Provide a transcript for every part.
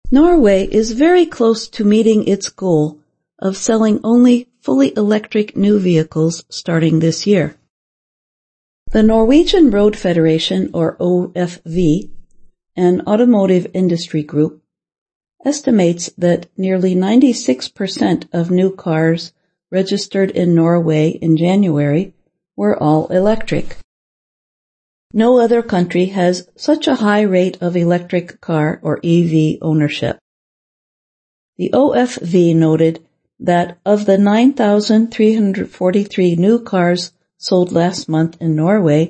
Norway is very close to meeting its goal of selling only fully electric new vehicles starting this year. The Norwegian Road Federation, or OFV, an automotive industry group, estimates that nearly 96% of new cars registered in Norway in January were all electric. No other country has such a high rate of electric car or EV ownership. The OFV noted that of the 9,343 new cars sold last month in Norway,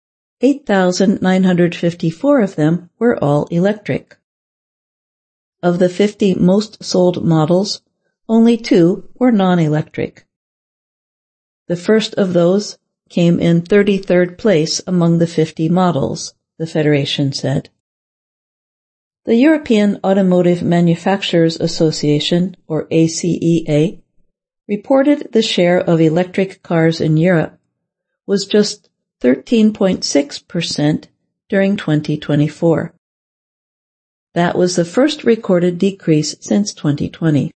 8,954 of them were all electric. Of the 50 most sold models, only 2 were non-electric. The first of those came in 33rd place among the 50 models, the Federation said. The European Automotive Manufacturers Association, or ACEA, reported the share of electric cars in Europe was just 13.6% during 2024. That was the first recorded decrease since 2020.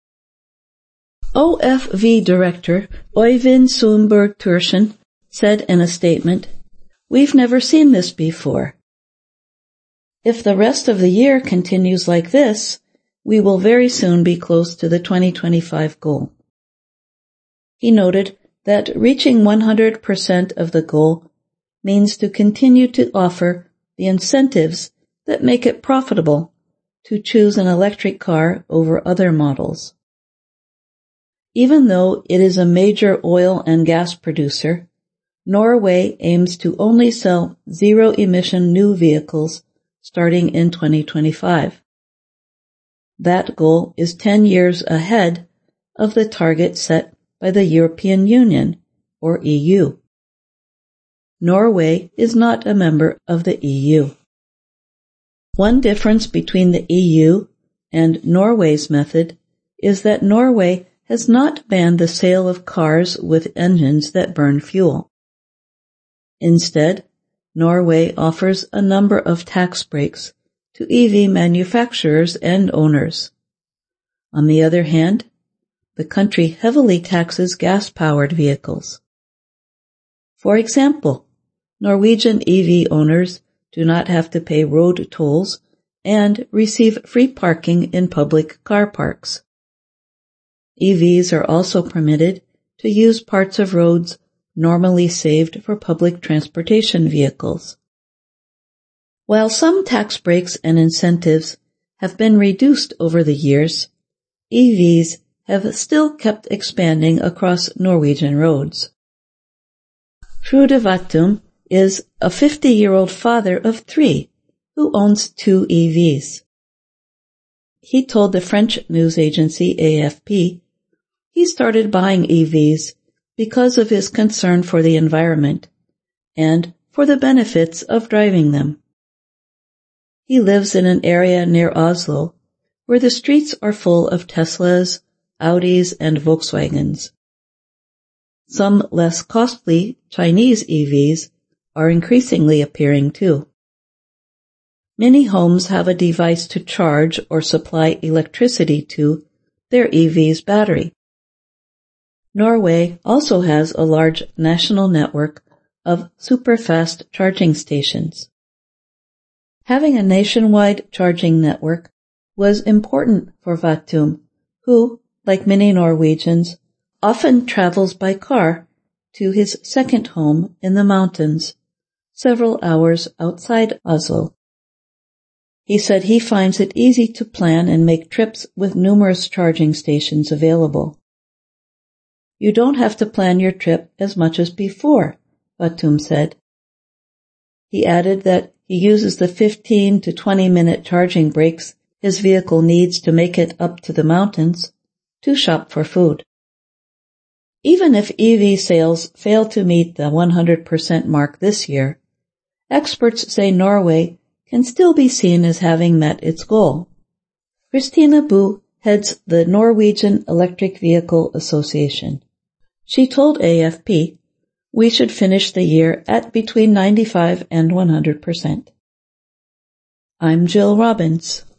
OFV Director Øyvind Sundberg Thorsen said in a statement, "We've never seen this before. If the rest of the year continues like this, we will very soon be close to the 2025 goal." He noted that reaching 100% of the goal means to continue to offer the incentives that make it profitable to choose an electric car over other models. Even though it is a major oil and gas producer, Norway aims to only sell zero-emission new vehicles starting in 2025. That goal is 10 years ahead of the target set by the European Union, or EU. Norway is not a member of the EU. One difference between the EU and Norway's method is that Norway has not banned the sale of cars with engines that burn fuel. Instead, Norway offers a number of tax breaks to EV manufacturers and owners. On the other hand, the country heavily taxes gas-powered vehicles. For example, Norwegian EV owners do not have to pay road tolls and receive free parking in public car parks. EVs are also permitted to use parts of roads normally saved for public transportation vehicles. While some tax breaks and incentives have been reduced over the years, EVs have still kept expanding across Norwegian roads. Frode Vattum is a 50-year-old father of 3 who owns 2 EVs. He told the French news agency AFP he started buying EVs because of his concern for the environment and for the benefits of driving them. He lives in an area near Oslo where the streets are full of Teslas, Audis, and Volkswagens. Some less costly Chinese EVs are increasingly appearing too. Many homes have a device to charge or supply electricity to their EV's battery. Norway also has a large national network of super-fast charging stations. Having a nationwide charging network was important for Vattum, who, like many Norwegians, often travels by car to his second home in the mountains, several hours outside Oslo. He said he finds it easy to plan and make trips with numerous charging stations available. "You don't have to plan your trip as much as before," Vattum said. He added that he uses the 15 to 20-minute charging breaks his vehicle needs to make it up to the mountains to shop for food. Even if EV sales fail to meet the 100% mark this year, experts say Norway can still be seen as having met its goal. Christina Bu heads the Norwegian Electric Vehicle Association. She told AFP, "We should finish the year at between 95 and 100%. I'm Jill Robbins.